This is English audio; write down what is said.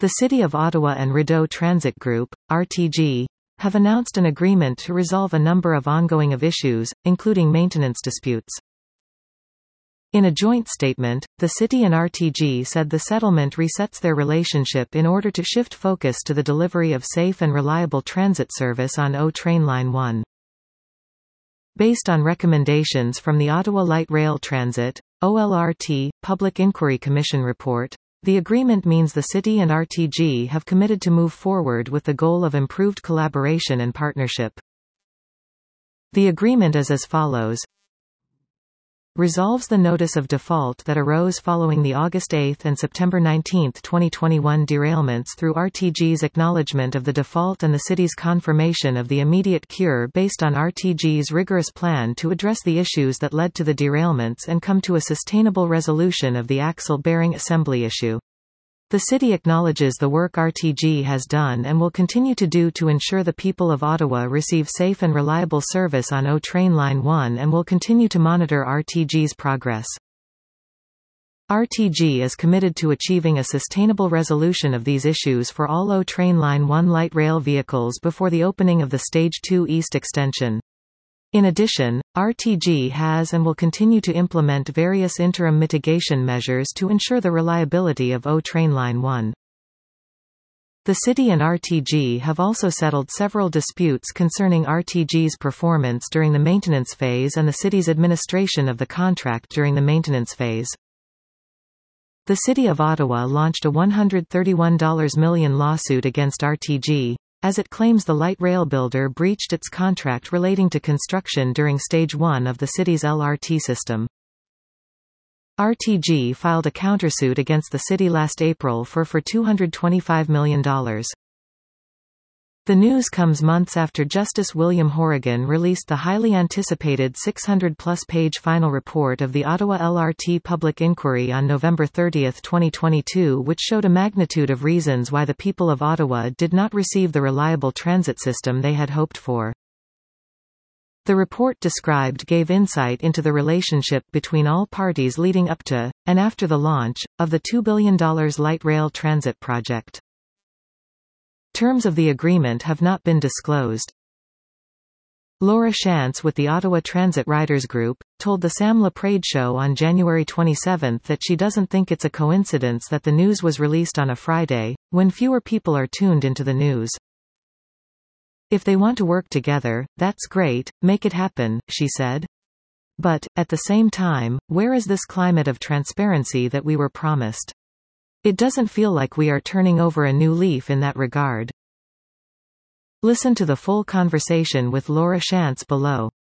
The City of Ottawa and Rideau Transit Group, RTG, have announced an agreement to resolve a number of ongoing issues, including maintenance disputes. In a joint statement, the City and RTG said the settlement resets their relationship in order to shift focus to the delivery of safe and reliable transit service on O Train Line 1. Based on recommendations from the Ottawa Light Rail Transit, OLRT, Public Inquiry Commission report, the agreement means the City and RTG have committed to move forward with the goal of improved collaboration and partnership. The agreement is as follows. Resolves the notice of default that arose following the August 8 and September 19, 2021 derailments through RTG's acknowledgement of the default and the City's confirmation of the immediate cure based on RTG's rigorous plan to address the issues that led to the derailments and come to a sustainable resolution of the axle bearing assembly issue. The City acknowledges the work RTG has done and will continue to do to ensure the people of Ottawa receive safe and reliable service on O Train Line 1 and will continue to monitor RTG's progress. RTG is committed to achieving a sustainable resolution of these issues for all O Train Line 1 light rail vehicles before the opening of the Stage 2 East extension. In addition, RTG has and will continue to implement various interim mitigation measures to ensure the reliability of O Train Line 1. The City and RTG have also settled several disputes concerning RTG's performance during the maintenance phase and the City's administration of the contract during the maintenance phase. The City of Ottawa launched a $131 million lawsuit against RTG, as it claims the light rail builder breached its contract relating to construction during Stage 1 of the city's LRT system. RTG filed a countersuit against the city last April for $225 million. The news comes months after Justice William Horrigan released the highly anticipated 600-plus page final report of the Ottawa LRT Public Inquiry on November 30, 2022, which showed a magnitude of reasons why the people of Ottawa did not receive the reliable transit system they had hoped for. The report described gave insight into the relationship between all parties leading up to, and after the launch, of the $2 billion light rail transit project. Terms of the agreement have not been disclosed. Laura Shantz with the Ottawa Transit Riders Group, told the Sam LaPrade Show on January 27 that she doesn't think it's a coincidence that the news was released on a Friday, when fewer people are tuned into the news. If they want to work together, that's great, make it happen, she said. But, at the same time, where is this climate of transparency that we were promised? It doesn't feel like we are turning over a new leaf in that regard. Listen to the full conversation with Laura Shantz below.